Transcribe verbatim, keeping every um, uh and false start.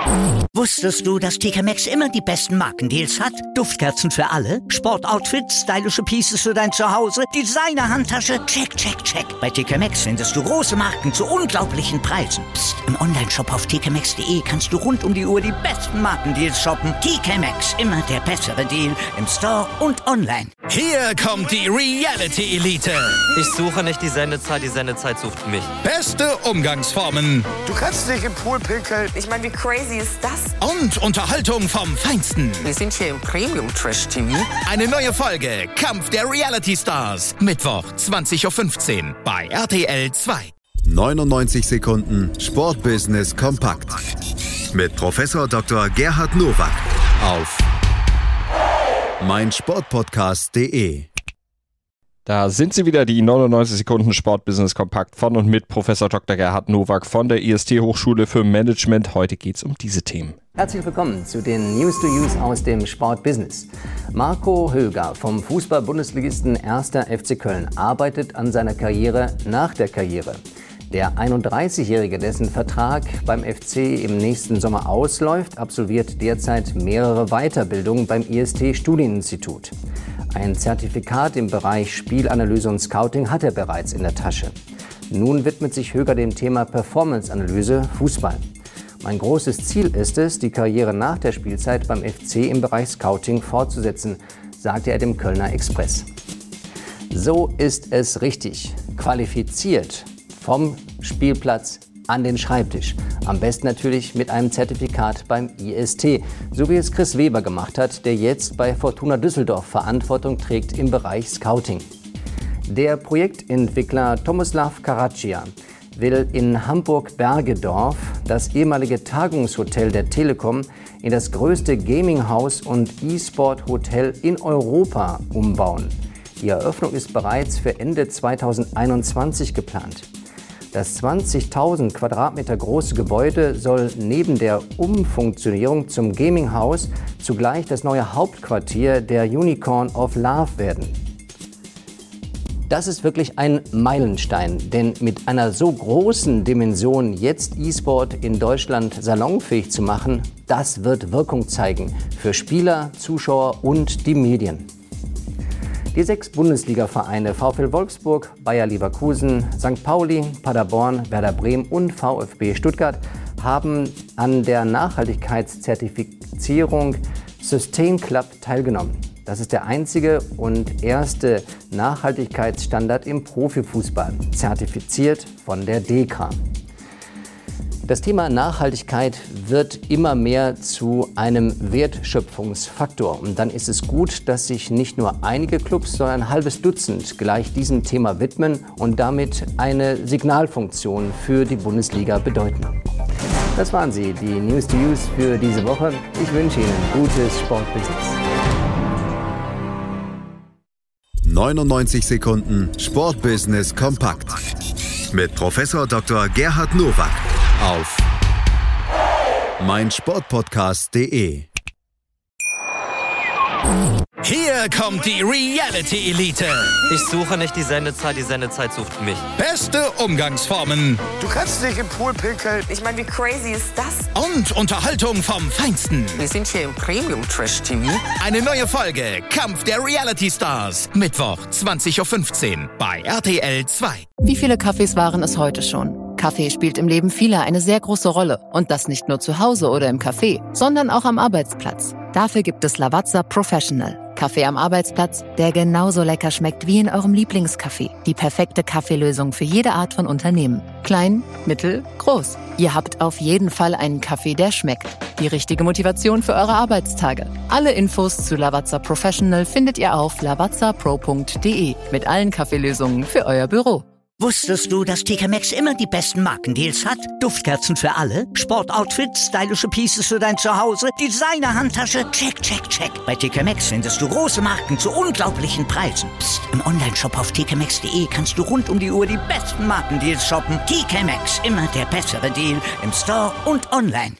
Wusstest du, dass T K Maxx immer die besten Markendeals hat? Duftkerzen für alle, Sportoutfits, stylische Pieces für dein Zuhause, Designer-Handtasche, check, check, check. Bei T K Maxx findest du große Marken zu unglaublichen Preisen. Psst. Im Onlineshop auf t k maxx punkt d e kannst du rund um die Uhr die besten Markendeals shoppen. T K Maxx, immer der bessere Deal im Store und online. Hier kommt die Reality Elite. Ich suche nicht die Sendezeit, die Sendezeit sucht mich. Beste Umgangsformen. Du kannst nicht im Pool pinkeln. Ich meine, wie crazy ist das? Und Unterhaltung vom Feinsten. Wir sind hier im Premium-Trash-T V. Eine neue Folge Kampf der Reality Stars. Mittwoch, zwanzig Uhr fünfzehn bei R T L zwei. neunundneunzig Sekunden Sportbusiness kompakt. Mit Professor Doktor Gerhard Nowak auf meinsportpodcast punkt de. Da sind sie wieder, die neunundneunzig Sekunden Sportbusiness kompakt von und mit Professor Doktor Gerhard Nowak von der I S T-Hochschule für Management. Heute geht es um diese Themen. Herzlich willkommen zu den News to Use aus dem Sportbusiness. Marco Höger vom Fußball-Bundesligisten erster F C Köln arbeitet an seiner Karriere nach der Karriere. Der einunddreißigjährige, dessen Vertrag beim F C im nächsten Sommer ausläuft, absolviert derzeit mehrere Weiterbildungen beim I S T-Studieninstitut. Ein Zertifikat im Bereich Spielanalyse und Scouting hat er bereits in der Tasche. Nun widmet sich Höger dem Thema Performance-Analyse Fußball. Mein großes Ziel ist es, die Karriere nach der Spielzeit beim F C im Bereich Scouting fortzusetzen, sagte er dem Kölner Express. So ist es richtig. Qualifiziert vom Spielplatz an den Schreibtisch. Am besten natürlich mit einem Zertifikat beim I S T, so wie es Chris Weber gemacht hat, der jetzt bei Fortuna Düsseldorf Verantwortung trägt im Bereich Scouting. Der Projektentwickler Tomislav Karacia will in Hamburg-Bergedorf, das ehemalige Tagungshotel der Telekom, in das größte Gaming-Haus und E-Sport-Hotel in Europa umbauen. Die Eröffnung ist bereits für Ende zweitausendeinundzwanzig geplant. Das zwanzigtausend Quadratmeter große Gebäude soll neben der Umfunktionierung zum Gaming-Haus zugleich das neue Hauptquartier der Unicorn of Love werden. Das ist wirklich ein Meilenstein, denn mit einer so großen Dimension jetzt E-Sport in Deutschland salonfähig zu machen, das wird Wirkung zeigen für Spieler, Zuschauer und die Medien. Die sechs Bundesliga-Vereine VfL Wolfsburg, Bayer Leverkusen, Sankt Pauli, Paderborn, Werder Bremen und VfB Stuttgart haben an der Nachhaltigkeitszertifizierung Sustain Club teilgenommen. Das ist der einzige und erste Nachhaltigkeitsstandard im Profifußball, zertifiziert von der D E K R. Das Thema Nachhaltigkeit wird immer mehr zu einem Wertschöpfungsfaktor. Und dann ist es gut, dass sich nicht nur einige Clubs, sondern ein halbes Dutzend gleich diesem Thema widmen und damit eine Signalfunktion für die Bundesliga bedeuten. Das waren sie, die News to Use für diese Woche. Ich wünsche Ihnen gutes Sportbusiness. neunundneunzig Sekunden Sportbusiness kompakt. Mit Professor Doktor Gerhard Nowak auf meinsportpodcast punkt de. Hier kommt die Reality Elite. Ich suche nicht die Sendezeit, die Sendezeit sucht mich. Beste Umgangsformen. Du kannst nicht im Pool pinkeln. Ich meine, wie crazy ist das? Und Unterhaltung vom Feinsten. Wir sind hier im Premium-Trash-T V. Eine neue Folge Kampf der Reality Stars. Mittwoch, zwanzig Uhr fünfzehn bei R T L zwei. Wie viele Kaffees waren es heute schon? Kaffee spielt im Leben vieler eine sehr große Rolle. Und das nicht nur zu Hause oder im Café, sondern auch am Arbeitsplatz. Dafür gibt es Lavazza Professional. Kaffee am Arbeitsplatz, der genauso lecker schmeckt wie in eurem Lieblingscafé. Die perfekte Kaffeelösung für jede Art von Unternehmen. Klein, mittel, groß. Ihr habt auf jeden Fall einen Kaffee, der schmeckt. Die richtige Motivation für eure Arbeitstage. Alle Infos zu Lavazza Professional findet ihr auf lavazza pro punkt de mit allen Kaffeelösungen für euer Büro. Wusstest du, dass T K Maxx immer die besten Markendeals hat? Duftkerzen für alle, Sportoutfits, stylische Pieces für dein Zuhause, Designer-Handtasche, check, check, check. Bei T K Maxx findest du große Marken zu unglaublichen Preisen. Psst. Im Onlineshop auf t k maxx punkt de kannst du rund um die Uhr die besten Markendeals shoppen. T K Maxx, immer der bessere Deal im Store und online.